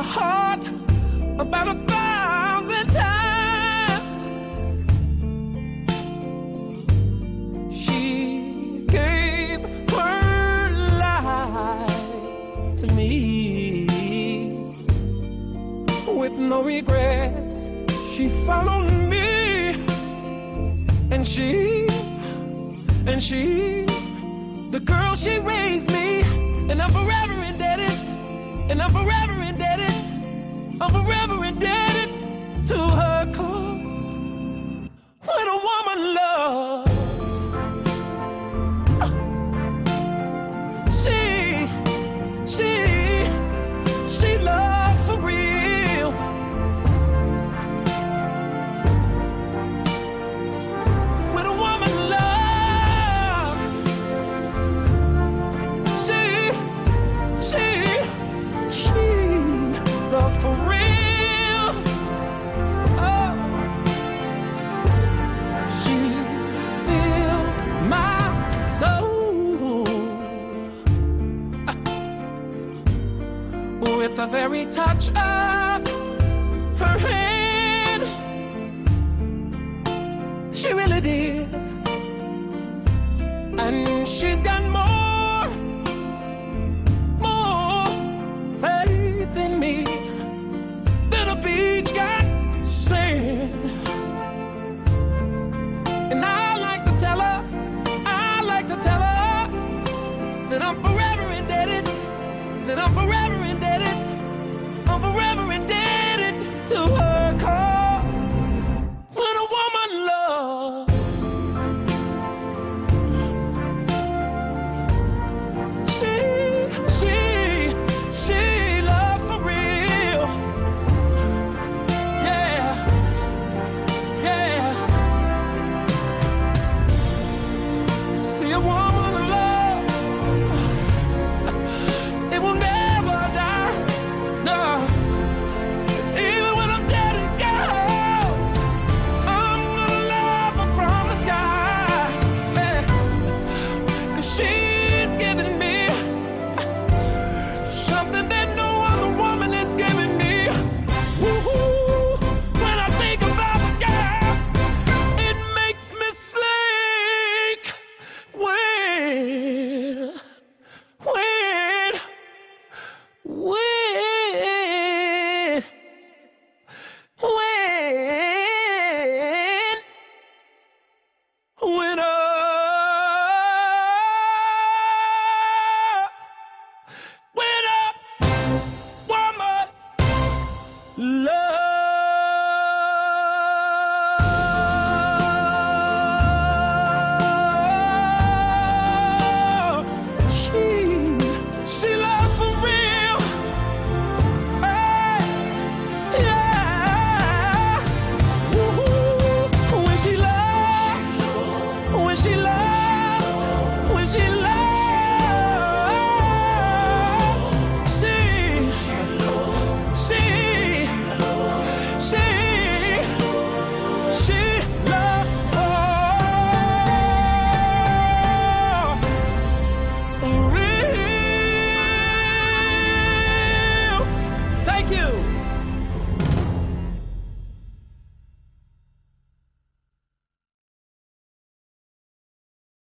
heart about 1,000 times. She gave her life to me with no regrets. She followed me, and the girl she raised me, and I'm forever indebted, and I'm forever indebted, I'm forever indebted to her, 'cause when a woman loves, she loves for real. When a woman loves, she loves for real. Oh, she filled my soul with the very touch of her hand. She really did. And she's got